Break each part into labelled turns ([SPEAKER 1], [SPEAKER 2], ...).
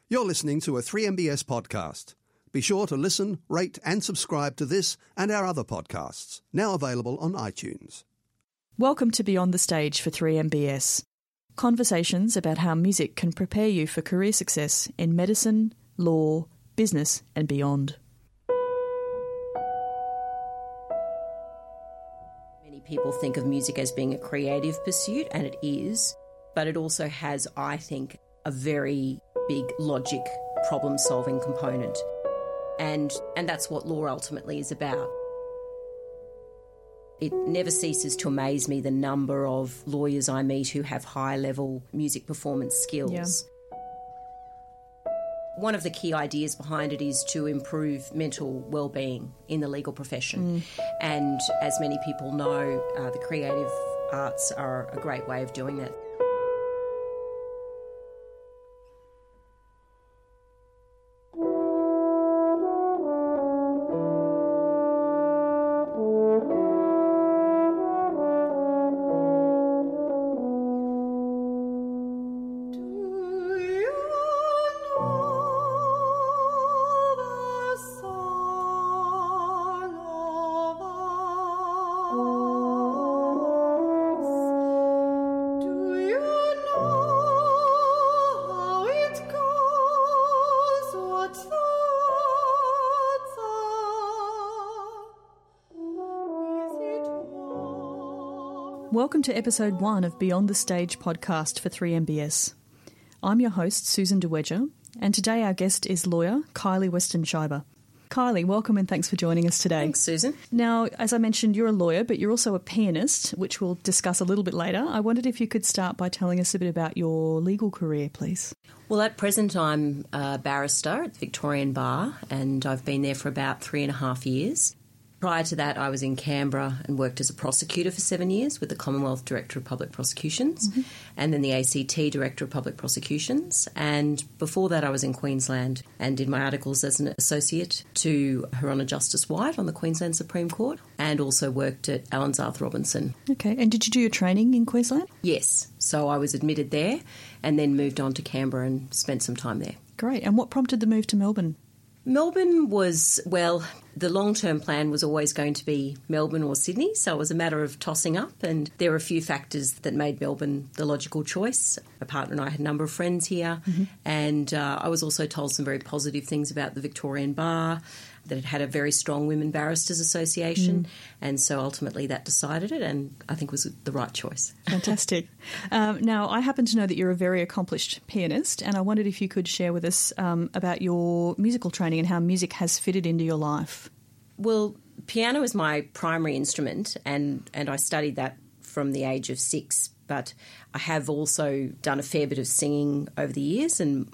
[SPEAKER 1] You're listening to a 3MBS podcast. Be sure to listen, rate and subscribe to this and our other podcasts, now available on iTunes.
[SPEAKER 2] Welcome to Beyond the Stage for 3MBS. Conversations about how music can prepare you for career success in medicine, law, business and beyond.
[SPEAKER 3] Many people think of music as being a creative pursuit, and it is, but it also has, I think, a very big logic problem-solving component. And that's what law ultimately is about. It never ceases to amaze me the number of lawyers I meet who have high-level music performance skills. Yeah. One of the key ideas behind it is to improve mental well-being in the legal profession. And as many people know, the creative arts are a great way of doing that.
[SPEAKER 2] Welcome to episode 1 of Beyond the Stage podcast for 3MBS. I'm your host, Susan DeWedger, and today our guest is lawyer Kylie Weston-Scheiber. Kylie, welcome and thanks for joining us today.
[SPEAKER 3] Thanks, Susan.
[SPEAKER 2] Now, as I mentioned, you're a lawyer, but you're also a pianist, which we'll discuss a little bit later. I wondered if you could start by telling us a bit about your legal career, please.
[SPEAKER 3] Well, at present, I'm a barrister at the Victorian Bar, and I've been there for about 3.5 years. Prior to that, I was in Canberra and worked as a prosecutor for 7 years with the Commonwealth Director of Public Prosecutions and then the ACT Director of Public Prosecutions. And before that, I was in Queensland and did my articles as an associate to Her Honour Justice White on the Queensland Supreme Court and also worked at Allens Arthur Robinson.
[SPEAKER 2] Okay, and did you do your training in Queensland?
[SPEAKER 3] Yes, so I was admitted there and then moved on to Canberra and spent some time there.
[SPEAKER 2] Great, and what prompted the move to Melbourne?
[SPEAKER 3] Melbourne was, well, the long-term plan was always going to be Melbourne or Sydney, so it was a matter of tossing up, and there were a few factors that made Melbourne the logical choice. My partner and I had a number of friends here, and I was also told some very positive things about the Victorian Bar, that it had a very strong Women Barristers Association, and so ultimately that decided it, and I think was the right choice.
[SPEAKER 2] Fantastic. Now, I happen to know that you're a very accomplished pianist, and I wondered if you could share with us about your musical training and how music has fitted into your life.
[SPEAKER 3] Well, piano is my primary instrument, and I studied that from the age of 6, but I have also done a fair bit of singing over the years, and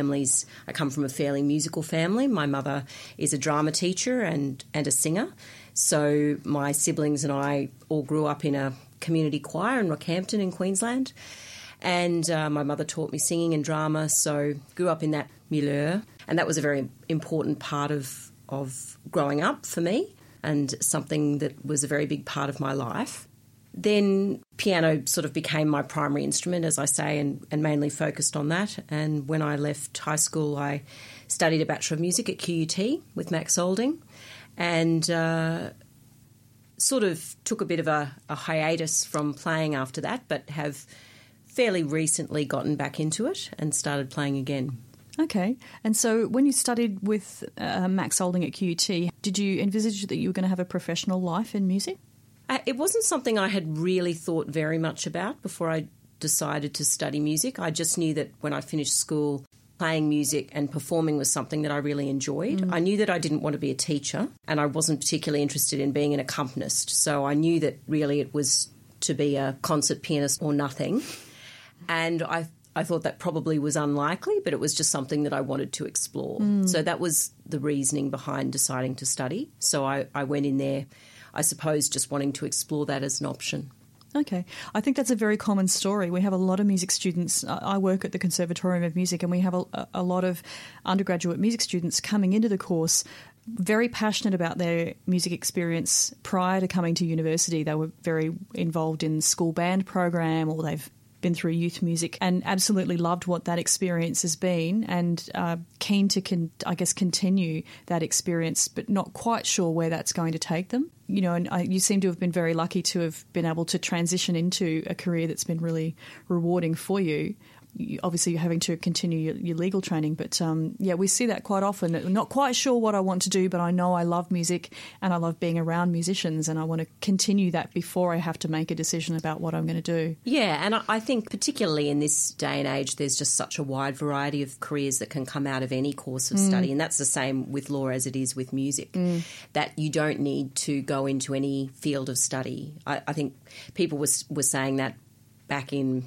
[SPEAKER 3] I come from a fairly musical family. My mother is a drama teacher and a singer, so my siblings and I all grew up in a community choir in Rockhampton in Queensland, and my mother taught me singing and drama, so grew up in that milieu, and that was a very important part of growing up for me and something that was a very big part of my life. Then piano sort of became my primary instrument, as I say, and mainly focused on that. And when I left high school, I studied a Bachelor of Music at QUT with Max Olding and sort of took a bit of a hiatus from playing after that, but have fairly recently gotten back into it and started playing again.
[SPEAKER 2] Okay. And so when you studied with Max Olding at QUT, did you envisage that you were going to have a professional life in music?
[SPEAKER 3] It wasn't something I had really thought very much about before I decided to study music. I just knew that when I finished school, playing music and performing was something that I really enjoyed. I knew that I didn't want to be a teacher, and I wasn't particularly interested in being an accompanist. So I knew that really it was to be a concert pianist or nothing. And I thought that probably was unlikely, but it was just something that I wanted to explore. So that was the reasoning behind deciding to study. So I went in there, I suppose, just wanting to explore that as an option.
[SPEAKER 2] Okay. I think that's a very common story. We have a lot of music students. I work at the Conservatorium of Music, and we have a lot of undergraduate music students coming into the course very passionate about their music experience prior to coming to university. They were very involved in the school band program, or they've been through youth music and absolutely loved what that experience has been, and keen to, continue that experience, but not quite sure where that's going to take them. You know, and you seem to have been very lucky to have been able to transition into a career that's been really rewarding for you. Obviously, you're having to continue your legal training, but we see that quite often. I'm not quite sure what I want to do, but I know I love music and I love being around musicians, and I want to continue that before I have to make a decision about what I'm going to do.
[SPEAKER 3] Yeah, and I think particularly in this day and age, there's just such a wide variety of careers that can come out of any course of study, and that's the same with law as it is with music, that you don't need to go into any field of study. I think people were saying that back in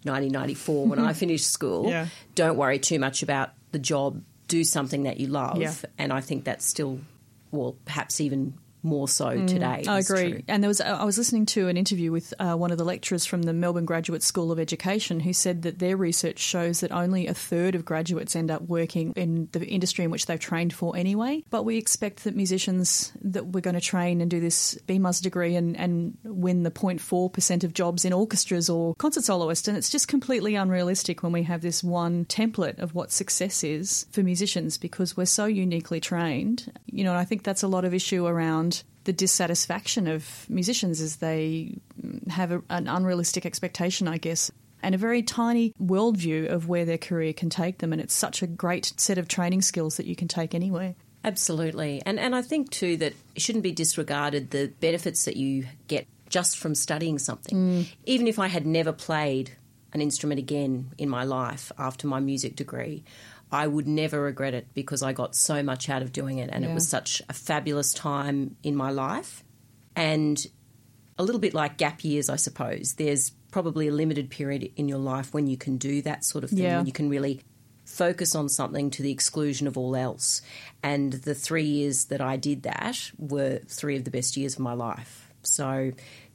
[SPEAKER 3] 1994 when I finished school.
[SPEAKER 2] Yeah.
[SPEAKER 3] Don't worry too much about the job. Do something that you love.
[SPEAKER 2] Yeah.
[SPEAKER 3] And I think that's still, well, perhaps even more so today.
[SPEAKER 2] I agree.
[SPEAKER 3] True.
[SPEAKER 2] And I was listening to an interview with one of the lecturers from the Melbourne Graduate School of Education who said that their research shows that only a third of graduates end up working in the industry in which they've trained for anyway. But we expect that musicians that we're going to train and do this BMUS degree and win the 0.4% of jobs in orchestras or concert soloists. And it's just completely unrealistic when we have this one template of what success is for musicians, because we're so uniquely trained. You know, and I think that's a lot of issue around the dissatisfaction of musicians as they have an unrealistic expectation, I guess, and a very tiny worldview of where their career can take them. And it's such a great set of training skills that you can take anywhere.
[SPEAKER 3] Absolutely. And I think too that it shouldn't be disregarded the benefits that you get just from studying something. Even if I had never played an instrument again in my life after my music degree, I would never regret it because I got so much out of doing it, and it was such a fabulous time in my life. And a little bit like gap years, I suppose. There's probably a limited period in your life when you can do that sort of thing, when you can really focus on something to the exclusion of all else. And the 3 years that I did that were 3 of the best years of my life. So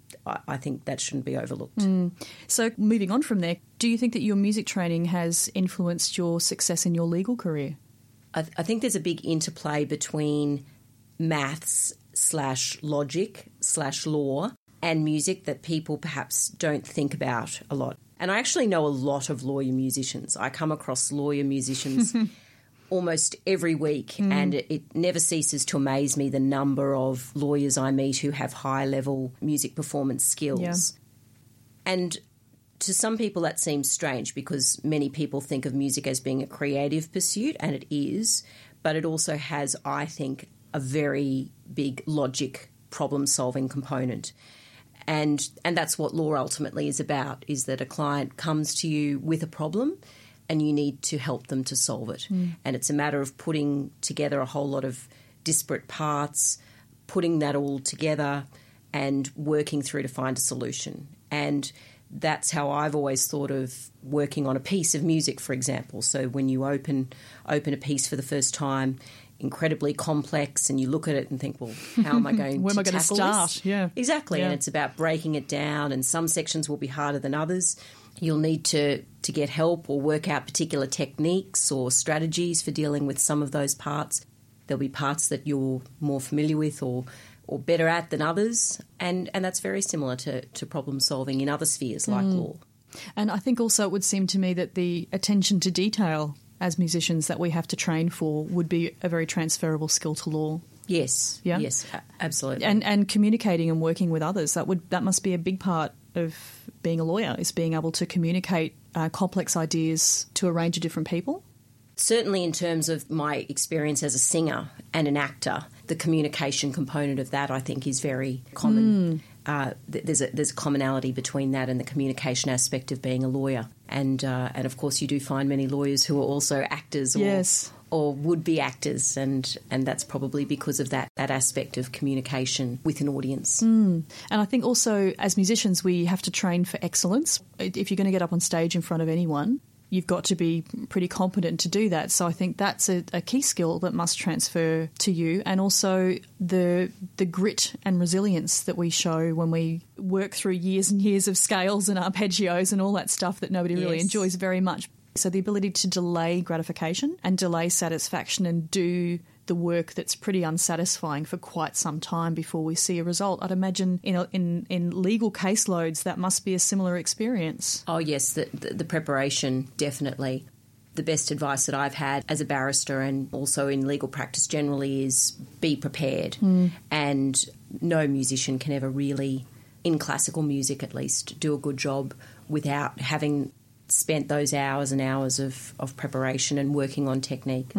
[SPEAKER 3] I think that shouldn't be overlooked.
[SPEAKER 2] So moving on from there, do you think that your music training has influenced your success in your legal career?
[SPEAKER 3] I think there's a big interplay between maths/logic/law and music that people perhaps don't think about a lot. And I actually know a lot of lawyer musicians. I come across lawyer musicians almost every week, and it never ceases to amaze me the number of lawyers I meet who have high-level music performance skills.
[SPEAKER 2] Yeah.
[SPEAKER 3] And to some people that seems strange because many people think of music as being a creative pursuit, and it is, but it also has, I think, a very big logic problem-solving component. And that's what law ultimately is about, is that a client comes to you with a problem and you need to help them to solve it. And it's a matter of putting together a whole lot of disparate parts, putting that all together and working through to find a solution. And that's how I've always thought of working on a piece of music, for example. So when you open a piece for the first time, incredibly complex, and you look at it and think, well, how am I going
[SPEAKER 2] Where
[SPEAKER 3] to
[SPEAKER 2] am I going to
[SPEAKER 3] tackle
[SPEAKER 2] start?
[SPEAKER 3] this?
[SPEAKER 2] Yeah.
[SPEAKER 3] Exactly,
[SPEAKER 2] Yeah.
[SPEAKER 3] and it's about breaking it down, and some sections will be harder than others. You'll need to get help or work out particular techniques or strategies for dealing with some of those parts. There'll be parts that you're more familiar with or better at than others, and that's very similar to problem solving in other spheres like law.
[SPEAKER 2] And I think also it would seem to me that the attention to detail as musicians that we have to train for would be a very transferable skill to law.
[SPEAKER 3] Yes,
[SPEAKER 2] Yeah?
[SPEAKER 3] yes, absolutely.
[SPEAKER 2] And communicating and working with others, that must be a big part of being a lawyer, is being able to communicate complex ideas to a range of different people.
[SPEAKER 3] Certainly in terms of my experience as a singer and an actor, the communication component of that I think is very common. There's a commonality between that and the communication aspect of being a lawyer. And of course you do find many lawyers who are also actors or would-be actors, and that's probably because of that aspect of communication with an audience.
[SPEAKER 2] And I think also as musicians we have to train for excellence. If you're going to get up on stage in front of anyone, you've got to be pretty competent to do that. So I think that's a key skill that must transfer to you, and also the grit and resilience that we show when we work through years and years of scales and arpeggios and all that stuff that nobody really enjoys very much. So the ability to delay gratification and delay satisfaction and do the work that's pretty unsatisfying for quite some time before we see a result. I'd imagine in legal caseloads that must be a similar experience.
[SPEAKER 3] Oh, yes, the preparation, definitely. The best advice that I've had as a barrister and also in legal practice generally is be prepared. And no musician can ever really, in classical music at least, do a good job without having spent those hours and hours of preparation and working on technique.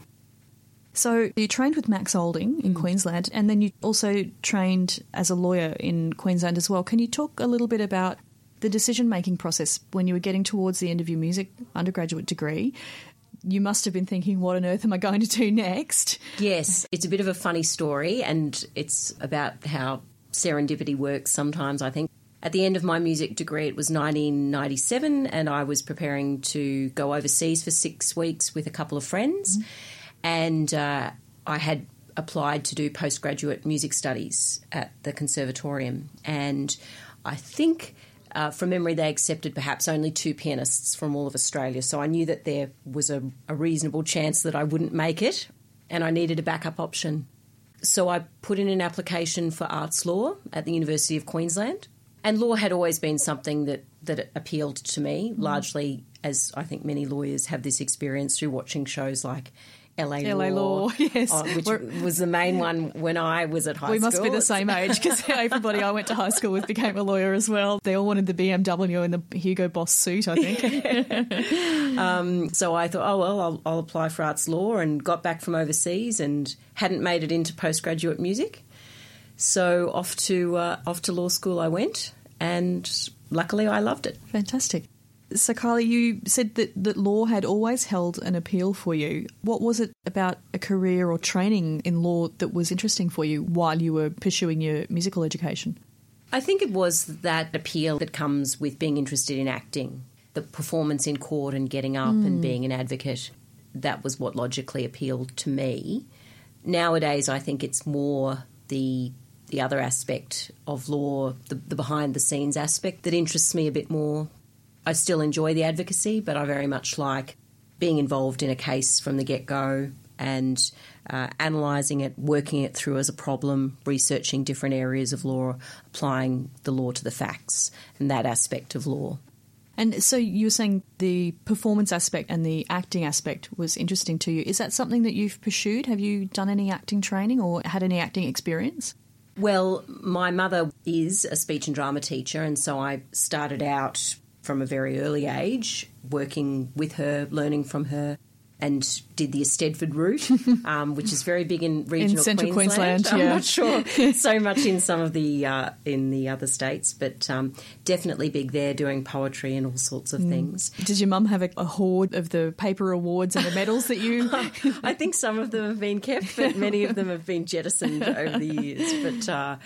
[SPEAKER 2] So you trained with Max Olding in Queensland, and then you also trained as a lawyer in Queensland as well. Can you talk a little bit about the decision-making process when you were getting towards the end of your music undergraduate degree? You must have been thinking, what on earth am I going to do next?
[SPEAKER 3] Yes, it's a bit of a funny story, and it's about how serendipity works sometimes, I think. At the end of my music degree, it was 1997, and I was preparing to go overseas for 6 weeks with a couple of friends, and I had applied to do postgraduate music studies at the Conservatorium, and I think from memory, they accepted perhaps only 2 pianists from all of Australia. So I knew that there was a reasonable chance that I wouldn't make it, and I needed a backup option. So I put in an application for arts law at the University of Queensland. And law had always been something that appealed to me, largely as I think many lawyers have this experience through watching shows like LA Law,
[SPEAKER 2] yes.
[SPEAKER 3] Which was the main one when I was at high school.
[SPEAKER 2] We must be the same age because everybody I went to high school with became a lawyer as well. They all wanted the BMW and the Hugo Boss suit, I think.
[SPEAKER 3] So I thought, I'll apply for arts law, and got back from overseas and hadn't made it into postgraduate music. So off to law school I went, and luckily I loved it.
[SPEAKER 2] Fantastic. So, Kylie, you said that law had always held an appeal for you. What was it about a career or training in law that was interesting for you while you were pursuing your musical education?
[SPEAKER 3] I think it was that appeal that comes with being interested in acting, the performance in court and getting up and being an advocate. That was what logically appealed to me. Nowadays, I think it's more the other aspect of law, the behind-the-scenes aspect that interests me a bit more. I still enjoy the advocacy, but I very much like being involved in a case from the get-go and analysing it, working it through as a problem, researching different areas of law, applying the law to the facts and that aspect of law.
[SPEAKER 2] And so you were saying the performance aspect and the acting aspect was interesting to you. Is that something that you've pursued? Have you done any acting training or had any acting experience?
[SPEAKER 3] Well, my mother is a speech and drama teacher, and so I started out from a very early age, working with her, learning from her, and did the Eisteddfod route, which is very big in regional
[SPEAKER 2] central Queensland.
[SPEAKER 3] I'm not sure so much in some of the in the other states, but definitely big there, doing poetry and all sorts of things.
[SPEAKER 2] Did your mum have a hoard of the paper awards and the medals that you...
[SPEAKER 3] I think some of them have been kept, but many of them have been jettisoned over the years. But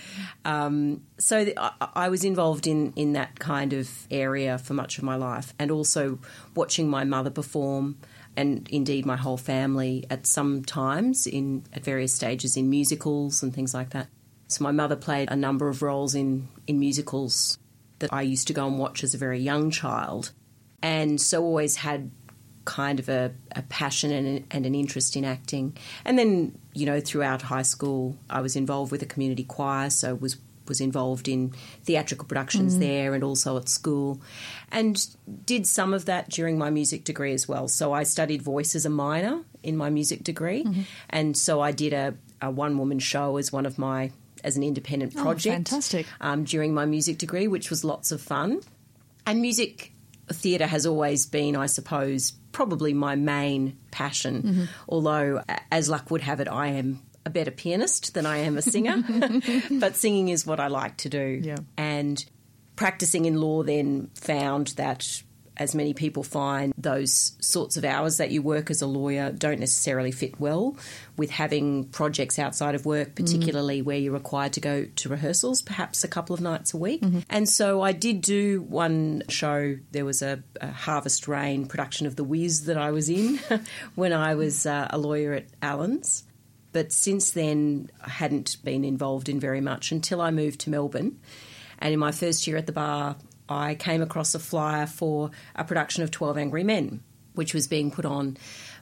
[SPEAKER 3] I was involved in that kind of area for much of my life, and also watching my mother perform, and indeed my whole family at some times at various stages in musicals and things like that. So my mother played a number of roles in musicals that I used to go and watch as a very young child, and so always had kind of a passion and an interest in acting. And then, throughout high school I was involved with a community choir, so was involved in theatrical productions there and also at school, and did some of that during my music degree as well. So I studied voice as a minor in my music degree, and so I did a one-woman show as an independent project.
[SPEAKER 2] Fantastic.
[SPEAKER 3] During my music degree, which was lots of fun. And music theatre has always been, I suppose, probably my main passion, although, as luck would have it, I am a better pianist than I am a singer, but singing is what I like to do.
[SPEAKER 2] Yeah.
[SPEAKER 3] And practicing in law then found that, as many people find, those sorts of hours that you work as a lawyer don't necessarily fit well with having projects outside of work, particularly where you're required to go to rehearsals perhaps a couple of nights a week. And so I did do one show. There was a Harvest Rain production of The Wiz that I was in when I was a lawyer at Allens. But since then, I hadn't been involved in very much until I moved to Melbourne. And in my first year at the bar, I came across a flyer for a production of 12 Angry Men, which was being put on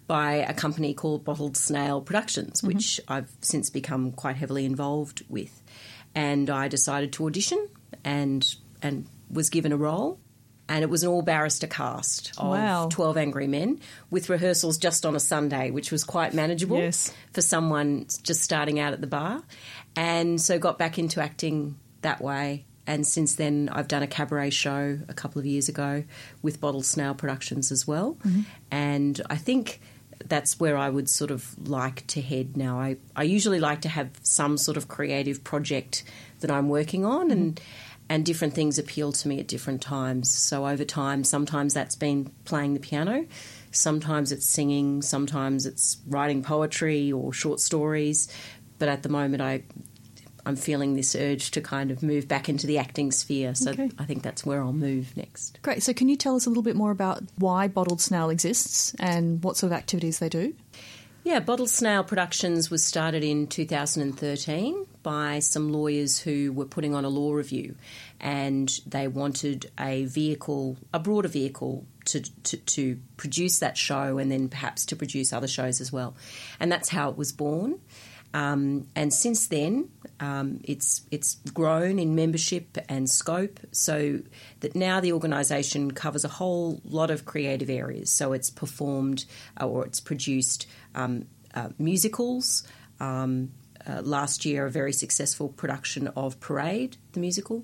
[SPEAKER 3] by a company called Bottled Snail Productions, which I've since become quite heavily involved with. And I decided to audition and was given a role. And it was an all-barrister cast of 12 Angry Men with rehearsals just on a Sunday, which was quite manageable for someone just starting out at the bar. And so got back into acting that way. And since then, I've done a cabaret show a couple of years ago with Bottled Snail Productions as well. And I think that's where I would sort of like to head now. I usually like to have some sort of creative project that I'm working on, and different things appeal to me at different times. So over time, sometimes that's been playing the piano, sometimes it's singing, sometimes it's writing poetry or short stories. But at the moment, I'm feeling this urge to kind of move back into the acting sphere. So I think that's where I'll move next.
[SPEAKER 2] Great. So can you tell us a little bit more about why Bottled Snail exists and what sort of activities they do?
[SPEAKER 3] Yeah, Bottled Snail Productions was started in 2013 by some lawyers who were putting on a law review, and they wanted a broader vehicle to produce that show and then perhaps to produce other shows as well. And that's how it was born. And since then, it's grown in membership and scope, so that now the organisation covers a whole lot of creative areas. So it's performed or it's produced musicals. Last year, a very successful production of Parade, the musical.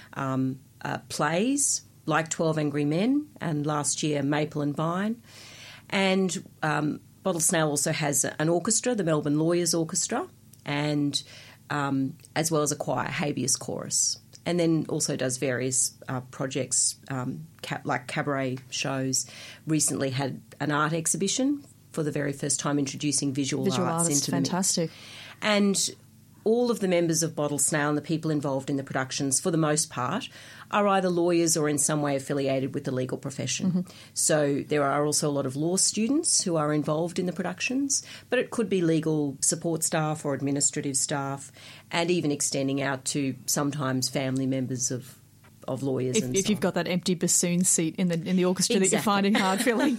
[SPEAKER 3] Plays like 12 Angry Men, and last year Maple and Vine. And Bottled Snail also has an orchestra, the Melbourne Lawyers Orchestra, and as well as a choir, Habeas Chorus. And then also does various projects like cabaret shows. Recently had an art exhibition for the very first time, introducing visual arts into the mix.
[SPEAKER 2] Fantastic.
[SPEAKER 3] And all of the members of Bottled Snail and the people involved in the productions, for the most part, are either lawyers or in some way affiliated with the legal profession. So there are also a lot of law students who are involved in the productions, but it could be legal support staff or administrative staff, and even extending out to sometimes family members of lawyers.
[SPEAKER 2] If you've got that empty bassoon seat in the orchestra that you're finding hard filling.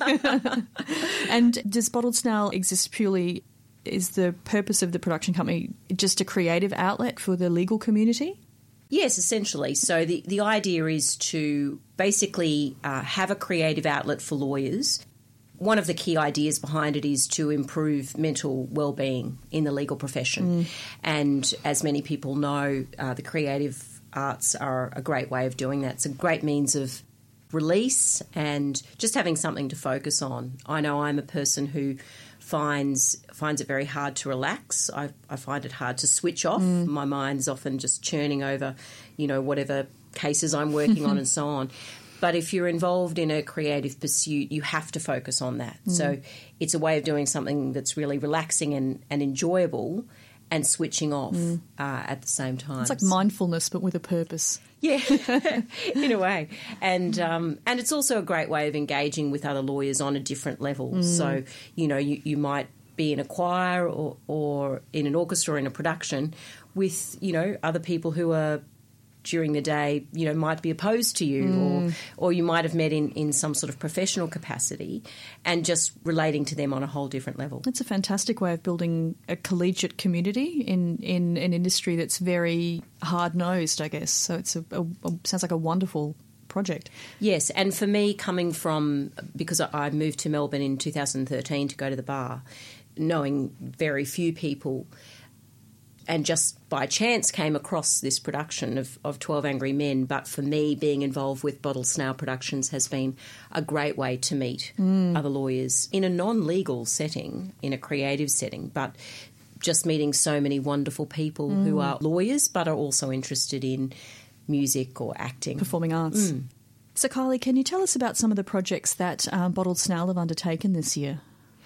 [SPEAKER 2] And does Bottled Snail exist purely... Is the purpose of the production company just a creative outlet for the legal community?
[SPEAKER 3] Yes, essentially. So the idea is to basically have a creative outlet for lawyers. One of the key ideas behind it is to improve mental well-being in the legal profession. And as many people know, the creative arts are a great way of doing that. It's a great means of release and just having something to focus on. I know I'm a person who finds it very hard to relax. I find it hard to switch off. My mind's often just churning over, whatever cases I'm working on and so on. But if you're involved in a creative pursuit, you have to focus on that. So it's a way of doing something that's really relaxing and enjoyable and switching off at the same time.
[SPEAKER 2] It's like mindfulness but with a purpose.
[SPEAKER 3] Yeah, in a way. And it's also a great way of engaging with other lawyers on a different level. So, you might be in a choir or in an orchestra or in a production with, other people who are during the day, might be opposed to you or you might have met in some sort of professional capacity, and just relating to them on a whole different level.
[SPEAKER 2] It's a fantastic way of building a collegiate community in an industry that's very hard-nosed, I guess. So it's sounds like a wonderful project.
[SPEAKER 3] Yes, and for me, because I moved to Melbourne in 2013 to go to the bar, knowing very few people, and just by chance came across this production of 12 Angry Men. But for me, being involved with Bottled Snail Productions has been a great way to meet other lawyers in a non-legal setting, in a creative setting, but just meeting so many wonderful people who are lawyers but are also interested in music or acting.
[SPEAKER 2] Performing arts. So, Kylie, can you tell us about some of the projects that Bottled Snail have undertaken this year?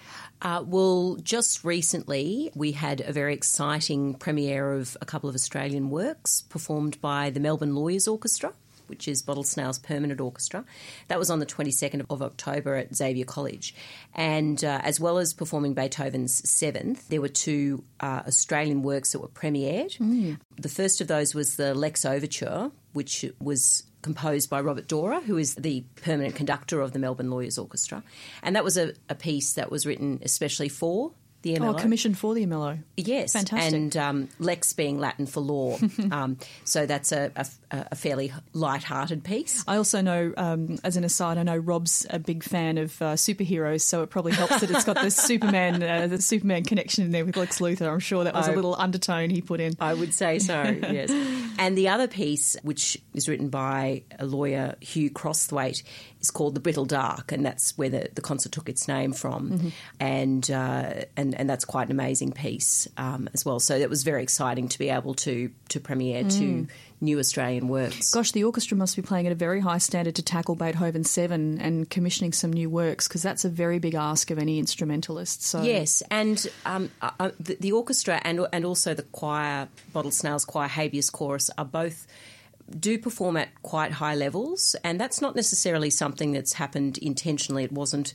[SPEAKER 3] Well, just recently we had a very exciting premiere of a couple of Australian works performed by the Melbourne Lawyers Orchestra, which is Bottled Snail's permanent orchestra. That was on the 22nd of October at Xavier College. And as well as performing Beethoven's Seventh, there were two Australian works that were premiered. The first of those was the Lex Overture, which was composed by Robert Dora, who is the permanent conductor of the Melbourne Lawyers Orchestra. And that was a piece that was written especially for the MLO.
[SPEAKER 2] Oh, commissioned for the MLO.
[SPEAKER 3] Yes.
[SPEAKER 2] Fantastic.
[SPEAKER 3] And lex being Latin for law. So that's a fairly light-hearted piece.
[SPEAKER 2] I also know, as an aside, I know Rob's a big fan of superheroes, so it probably helps that it's got the Superman connection in there with Lex Luthor. I'm sure that was a little undertone he put in.
[SPEAKER 3] I would say so, yes. And the other piece, which is written by a lawyer, Hugh Crosthwaite, is called The Brittle Dark, and that's where the concert took its name from. And that's quite an amazing piece as well. So it was very exciting to be able to premiere two new Australian works.
[SPEAKER 2] Gosh, the orchestra must be playing at a very high standard to tackle Beethoven 7 and commissioning some new works, because that's a very big ask of any instrumentalist. So.
[SPEAKER 3] Yes, and the orchestra and also the choir, Bottled Snails Choir, Habeas Chorus, are both do perform at quite high levels, and that's not necessarily something that's happened intentionally. It wasn't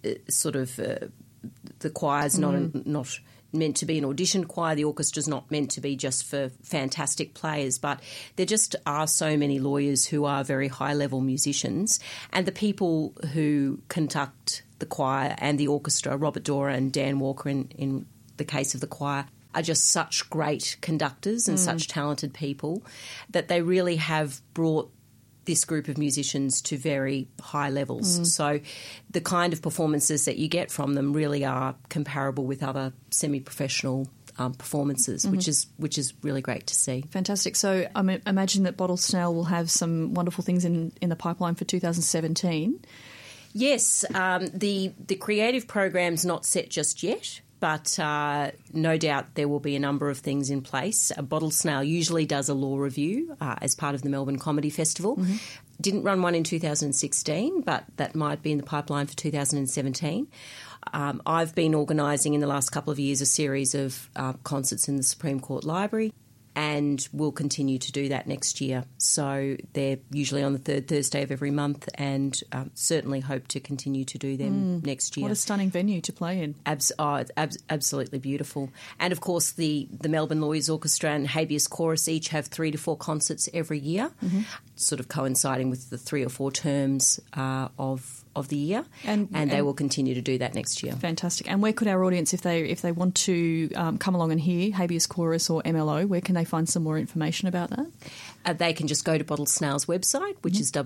[SPEAKER 3] the choir's not meant to be an audition choir. The orchestra's not meant to be just for fantastic players, but there just are so many lawyers who are very high-level musicians, and the people who conduct the choir and the orchestra, Robert Dora and Dan Walker in the case of the choir, are just such great conductors and such talented people that they really have brought this group of musicians to very high levels. So the kind of performances that you get from them really are comparable with other semi-professional performances, which is really great to see.
[SPEAKER 2] Fantastic. So I imagine that Bottled Snail will have some wonderful things in the pipeline for 2017.
[SPEAKER 3] Yes, the creative program's not set just yet, but no doubt there will be a number of things in place. Bottled Snail usually does a law review as part of the Melbourne Comedy Festival. Didn't run one in 2016, but that might be in the pipeline for 2017. I've been organising in the last couple of years a series of concerts in the Supreme Court Library, and we'll continue to do that next year. So they're usually on the third Thursday of every month, and certainly hope to continue to do them next year.
[SPEAKER 2] What a stunning venue to play in.
[SPEAKER 3] It's absolutely beautiful. And, of course, the Melbourne Lawyers Orchestra and Habeas Chorus each have 3 to 4 concerts every year, sort of coinciding with the 3 or 4 terms of the year, and they will continue to do that next year.
[SPEAKER 2] Fantastic. And where could our audience, if they want to come along and hear Habeas Chorus or MLO, where can they find some more information about that?
[SPEAKER 3] They can just go to Bottled Snail's website, which is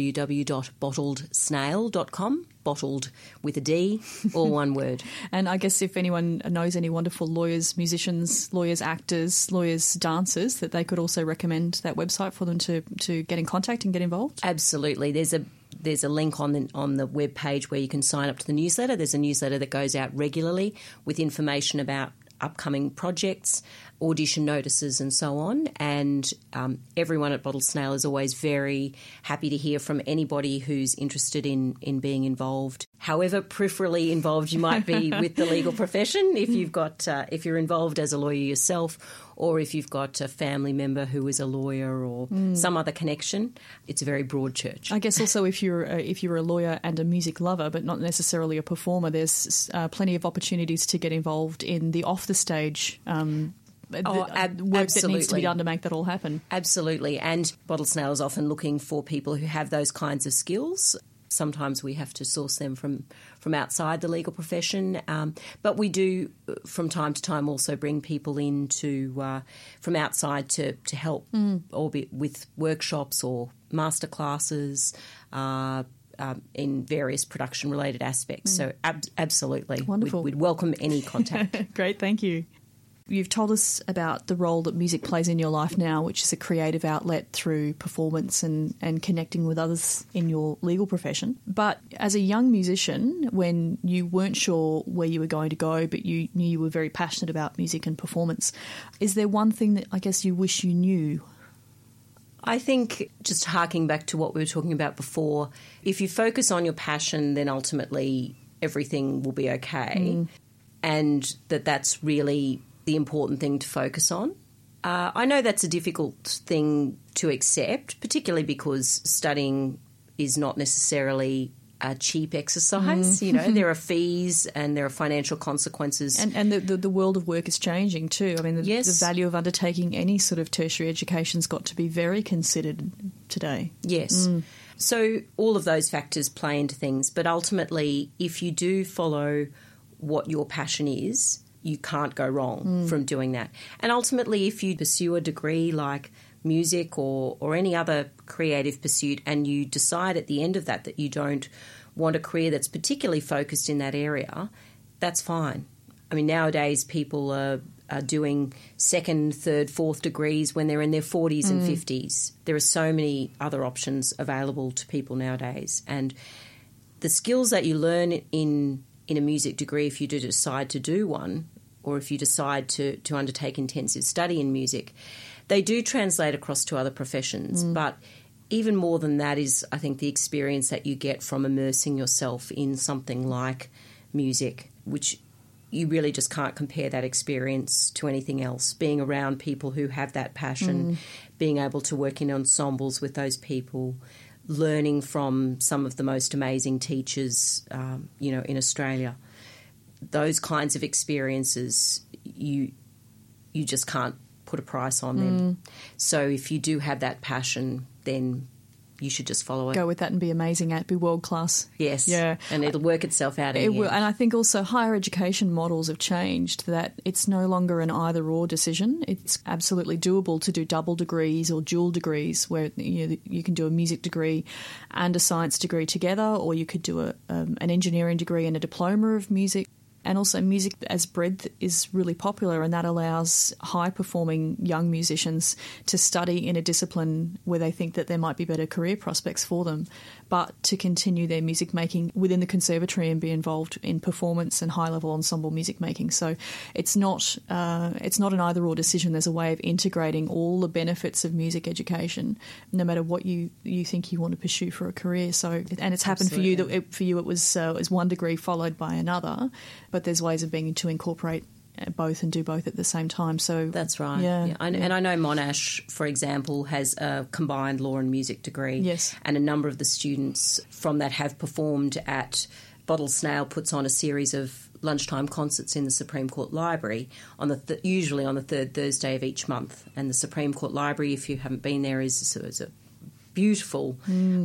[SPEAKER 3] www.bottledsnail.com, bottled with a D, all one word.
[SPEAKER 2] And I guess if anyone knows any wonderful lawyers, musicians, lawyers, actors, lawyers, dancers, that they could also recommend that website for them to get in contact and get involved?
[SPEAKER 3] Absolutely. There's a link on the web page where you can sign up to the newsletter. There's a newsletter that goes out regularly with information about upcoming projects, audition notices and so on. And everyone at Bottled Snail is always very happy to hear from anybody who's interested in being involved. However peripherally involved you might be with the legal profession, if you're involved as a lawyer yourself, or if you've got a family member who is a lawyer or some other connection, it's a very broad church.
[SPEAKER 2] I guess also if you're a lawyer and a music lover but not necessarily a performer, there's plenty of opportunities to get involved in the off-the-stage work that needs to be done to make that all happen.
[SPEAKER 3] Absolutely. And Bottled Snail is often looking for people who have those kinds of skills. Sometimes we have to source them from outside the legal profession, but we do from time to time also bring people in from outside to help, or with workshops or master classes in various production-related aspects. So absolutely,
[SPEAKER 2] wonderful.
[SPEAKER 3] We'd welcome any contact.
[SPEAKER 2] Great, thank you. You've told us about the role that music plays in your life now, which is a creative outlet through performance and connecting with others in your legal profession. But as a young musician, when you weren't sure where you were going to go, but you knew you were very passionate about music and performance, is there one thing that I guess you wish you knew?
[SPEAKER 3] I think, just harking back to what we were talking about before, if you focus on your passion, then ultimately everything will be okay, and that's really the important thing to focus on. I know that's a difficult thing to accept, particularly because studying is not necessarily a cheap exercise. You know, there are fees and there are financial consequences.
[SPEAKER 2] And the world of work is changing too. I mean, the value of undertaking any sort of tertiary education's got to be very considered today.
[SPEAKER 3] Yes. So all of those factors play into things. But ultimately, if you do follow what your passion is, you can't go wrong from doing that. And ultimately, if you pursue a degree like music or any other creative pursuit and you decide at the end of that you don't want a career that's particularly focused in that area, that's fine. I mean, nowadays people are doing second, third, fourth degrees when they're in their 40s and 50s. There are so many other options available to people nowadays. And the skills that you learn in a music degree, if you do decide to do one, or if you decide to undertake intensive study in music, they do translate across to other professions. But even more than that is, I think, the experience that you get from immersing yourself in something like music, which you really just can't compare that experience to anything else. Being around people who have that passion, being able to work in ensembles with those people, learning from some of the most amazing teachers, in Australia. Those kinds of experiences, you just can't put a price on them. So if you do have that passion, then you should just follow it.
[SPEAKER 2] Go with that and be amazing at it, be world class.
[SPEAKER 3] Yes.
[SPEAKER 2] Yeah.
[SPEAKER 3] And it'll work itself out in the
[SPEAKER 2] will.
[SPEAKER 3] end.
[SPEAKER 2] And I think also higher education models have changed, that it's no longer an either-or decision. It's absolutely doable to do double degrees or dual degrees, where you can do a music degree and a science degree together, or you could do an engineering degree and a diploma of music. And also music as breadth is really popular, and that allows high-performing young musicians to study in a discipline where they think that there might be better career prospects for them, but to continue their music making within the conservatory and be involved in performance and high-level ensemble music making. So it's not an either-or decision. There's a way of integrating all the benefits of music education, no matter what you think you want to pursue for a career. So, and it's happened
[SPEAKER 3] Absolutely.
[SPEAKER 2] for you. It was one degree followed by another. But there's ways of being able to incorporate both and do both at the same time. So
[SPEAKER 3] that's right.
[SPEAKER 2] Yeah.
[SPEAKER 3] And I know Monash, for example, has a combined law and music degree.
[SPEAKER 2] Yes.
[SPEAKER 3] And a number of the students from that have performed at Bottle Snail puts on a series of lunchtime concerts in the Supreme Court Library usually on the third Thursday of each month. And the Supreme Court Library, if you haven't been there, is a beautiful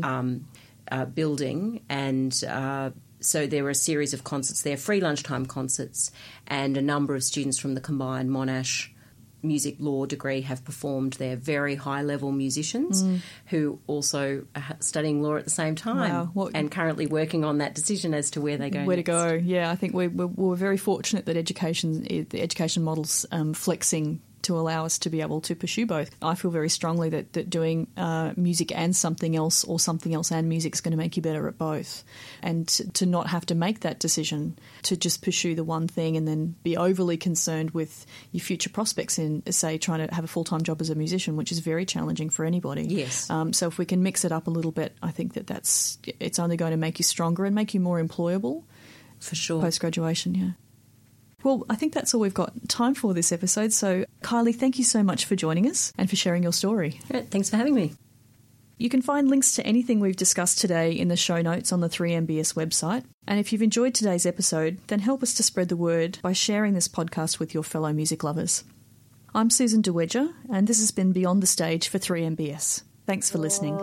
[SPEAKER 3] building, and so there were a series of concerts there, free lunchtime concerts, and a number of students from the combined Monash music law degree have performed there. Very high-level musicians who also are studying law at the same time.
[SPEAKER 2] Wow.
[SPEAKER 3] And currently working on that decision as to where they go
[SPEAKER 2] Where
[SPEAKER 3] next.
[SPEAKER 2] to go, yeah. I think we're very fortunate that the education model's flexing to allow us to be able to pursue both. I feel very strongly that doing music and something else, or something else and music, is going to make you better at both. And to not have to make that decision, to just pursue the one thing and then be overly concerned with your future prospects in, say, trying to have a full-time job as a musician, which is very challenging for anybody.
[SPEAKER 3] Yes.
[SPEAKER 2] So if we can mix it up a little bit, I think it's only going to make you stronger and make you more employable.
[SPEAKER 3] For sure.
[SPEAKER 2] Post-graduation, yeah. Well, I think that's all we've got time for this episode. So, Kylie, thank you so much for joining us and for sharing your story.
[SPEAKER 3] Great. Thanks for having me.
[SPEAKER 2] You can find links to anything we've discussed today in the show notes on the 3MBS website. And if you've enjoyed today's episode, then help us to spread the word by sharing this podcast with your fellow music lovers. I'm Susan DeWedger, and this has been Beyond the Stage for 3MBS. Thanks for listening.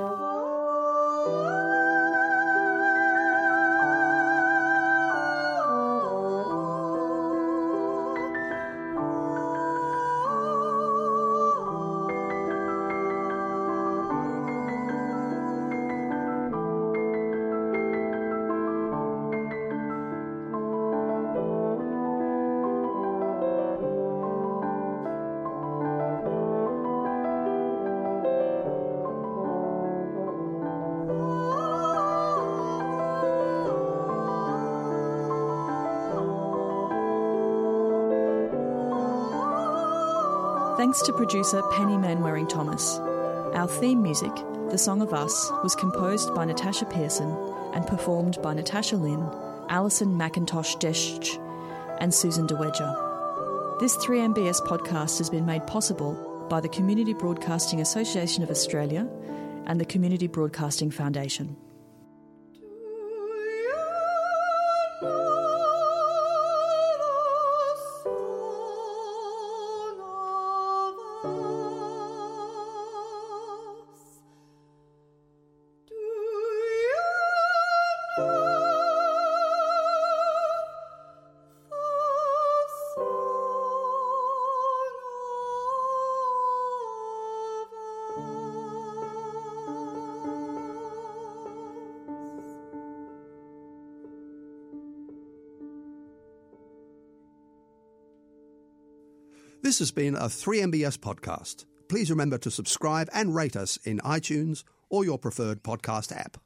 [SPEAKER 2] Thanks to producer Penny Manwaring-Thomas. Our theme music, The Song of Us, was composed by Natasha Pearson and performed by Natasha Lynn, Alison McIntosh-Desch and Susan DeWedger. This 3MBS podcast has been made possible by the Community Broadcasting Association of Australia and the Community Broadcasting Foundation.
[SPEAKER 1] This has been a 3MBS podcast. Please remember to subscribe and rate us in iTunes or your preferred podcast app.